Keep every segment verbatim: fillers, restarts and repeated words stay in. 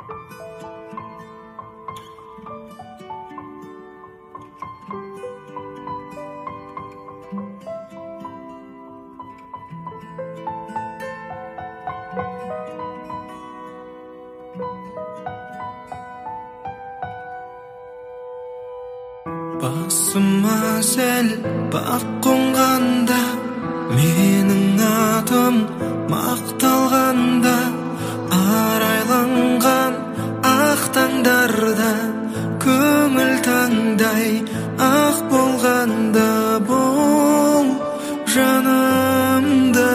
Басыма сәл бақ қонғанда, менің атым мақталғанда, арайланған ақ таңдарда, көңіл таңдай ақ болғанда, бол жанымда.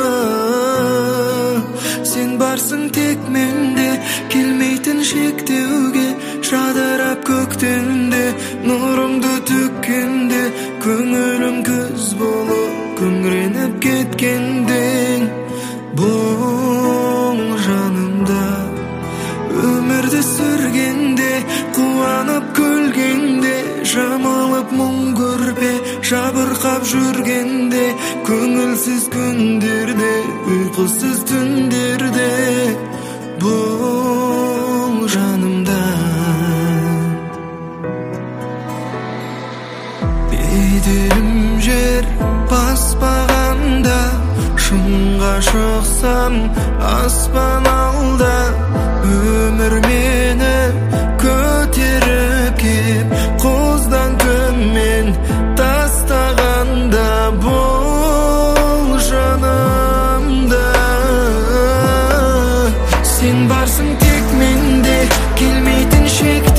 Сен барсың тек менде, келмейтін шектеуге, жадырап көктемде, нұрыңды төккенде, көңілім күз болып күңіреніп кеткенде, бол жанымда. Өмірді сүргенде, қуанып күлгенде, жамылып мұң көрпе жабырқап жүргенде, көңілсіз күндерде, ұйқысыз түндерде, бол жанымда. Беделім жер баспағанда, шыңға шықсам аспан алда, өмір мені көтеріп кеп, қоздан төмен тастағанда, бол жанымда. Сен барсың тек менде, келмейтін шек